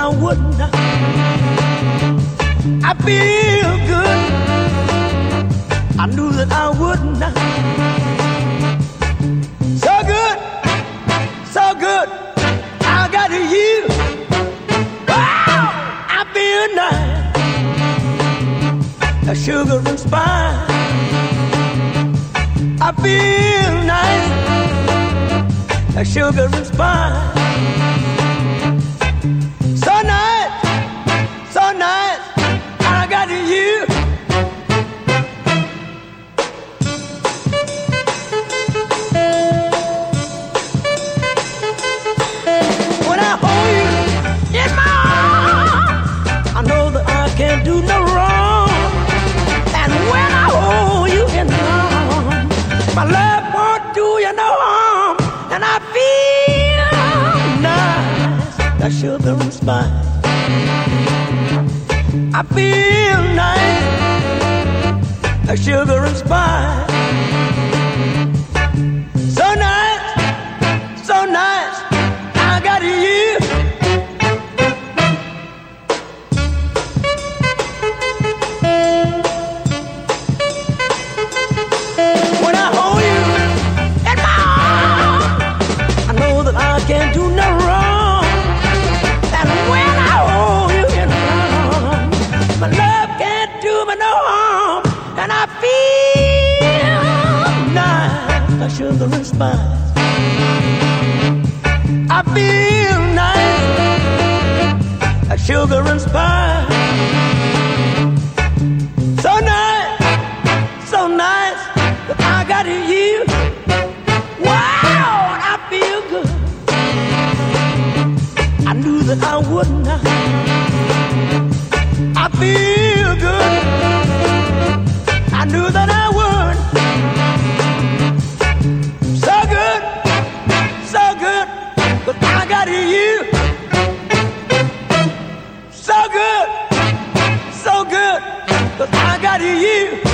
I wouldn't. I feel good. I knew that I wouldn't. So good, so good. I got you. Wow, I feel nice. A sugar and spice. I feel nice. A sugar and spice. So nice, so nice. I got you. When I hold you in my arms, I know that I can't do no wrong. And when I hold you in my arms, my love won't do you no harm. And I feel nice, like sugar and spice. I feel nice, like sugar and spice. So nice, so nice, I got you. When I hold you in my arms, I know that I can't do no wrong. And when I hold you in my arms, my love can't do me no harm. And I feel nice, like sugar and spice. I feel nice, like sugar and spice. So nice, so nice, that I got you. Wow, I feel good. I knew that I wouldn't. I feel good. I knew that I would. So good, so good, but I got you. So good, but I got you.